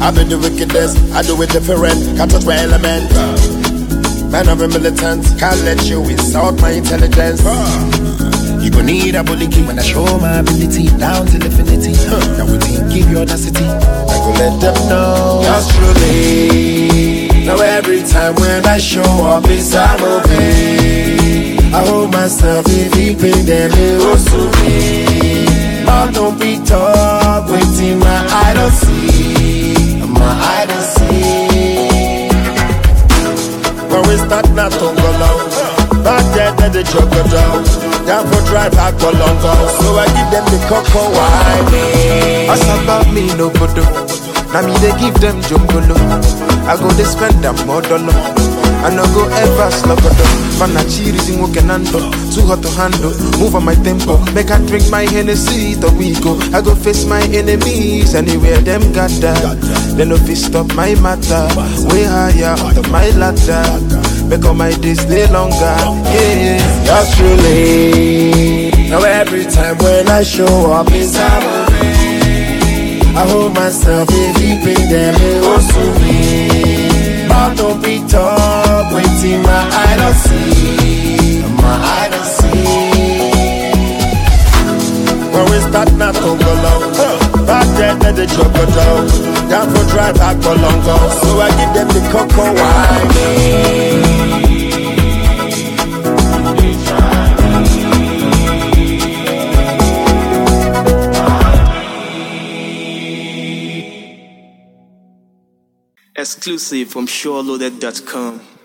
I be the wickedest, I do it different. Can't touch my element. Man of a militant, can't let you insult my intelligence. You gon' need a bully key when I show my ability down till infinity. Now we think give you audacity. I go let them know. Just truly. Now every time when I show up, it's a movie. I hold myself if he pay them, they also me. Oh, don't be talk, waiting my eye don't see. My eye don't see. When we start not to go long. Back there, the joke go down. Down for drive, I go long go. So I give them the cocoa wine. What's about me, no photo. Now me they give them jumbolo. I go they spend them more dollar. I no go ever slug it up. Man a cheese in working handle. Too hot to handle. Move on my tempo. Make I drink my Hennessy the we go. I go face my enemies anywhere them gather. They no fit stop my matter. Way higher out of my ladder. Make all my days stay longer. Yeah, just truly. Now every time when I show up, it's a movie. I hold myself if he bring them, it was to me. But don't be talk, waiting my eye don't see. My eye don't see. When we start not to go long. Back there, the joke go down. Down for drive, I go long go. So I give them the cocoa wine. Exclusive from SureLoaded.com.